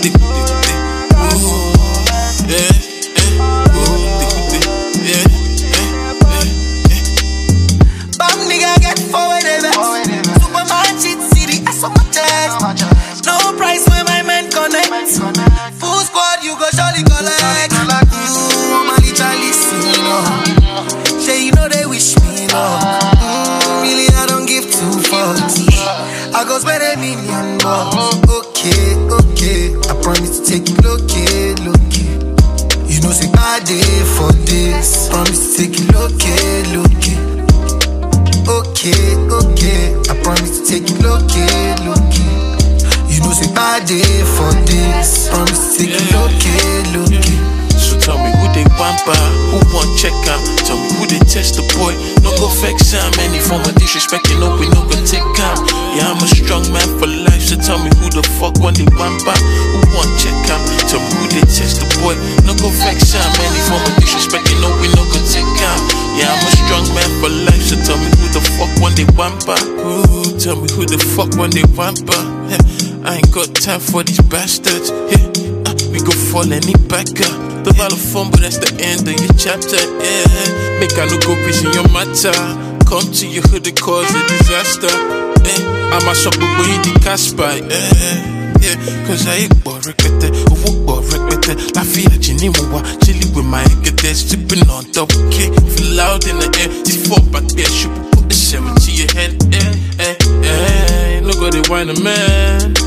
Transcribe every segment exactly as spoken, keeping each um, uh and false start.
they, they, ooh, yeah, yeah, ooh, they, they, yeah, yeah, yeah. Bam nigga get forward ever. Superman cheat city, I saw my chest. No price when my men connect. Full squad, you go surely collect. Ooh, I'm a little listen, no. Say you know they wish me, no. Mm, really, I don't give two fucks. I go spend a million bucks. Okay, okay. I promise to take it low-key, low-key. You know, say I did for this. Promise to take it low-key, low-key. Okay, okay. I promise to take it low-key, low-key. You know, say I did for this. Promise to take it low-key, low-key. So tell me who they pamper, who want check out. Tell me who they test the boy. No go vex him, any form of disrespect, you know we no go take out. Yeah, I'm a strong man for life, so tell me who the fuck want they pamper, who want check out. Tell me who they test the boy. No go vex him, any form of disrespect, you know we no go take out. Yeah, I'm a strong man for life, so tell me who the fuck want they pamper. Ooh, tell me who the fuck want they pamper. Yeah, I ain't got time for these bastards. Yeah, uh, we go fall any backer. The battle fun, but that's the end of your chapter, yeah. Make I no go busy your matter. Come to your hood and cause a disaster, eh. I'm a shop with the Casper, yeah, yeah. Cause I ain't bored, repeat it, bored, repeat it. La fille, Geneva, chilling with my head, sipping on double K. Feel loud in the air, see four back there, shoot, put the seven to your head, eh, eh, eh. No go they whine a man.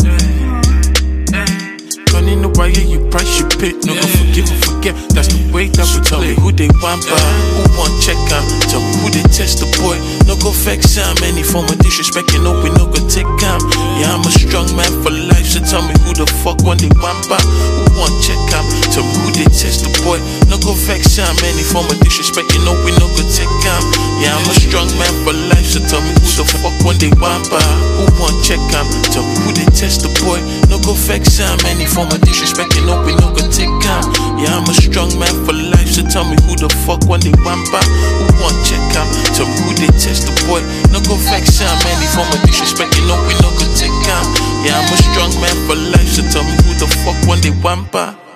No why you price you pay, no go forgive or forget. That's the way that we tell me who they want by, who want check out. Tell me who they test the boy. No go vex him, any form of disrespect, you know we no go take him. Yeah, I'm a strong man for life, so tell me who the fuck want they want by, who want check out. Tell me who they test the boy. No go vex him, any form of disrespect, you know we no go take him. Yeah, I'm a strong man for life, so tell me who the fuck want they want by, who want check out. Tell me who they test the boy. No go vex him, any form of disrespect, you know we no go take out. Yeah, I'm a strong man for life, so tell me who the fuck want they want back, who want check out. Tell me who they test the boy. No go vex him, any form of disrespect, you know we no go take out. Yeah, I'm a strong man for life, so tell me who the fuck want they want back.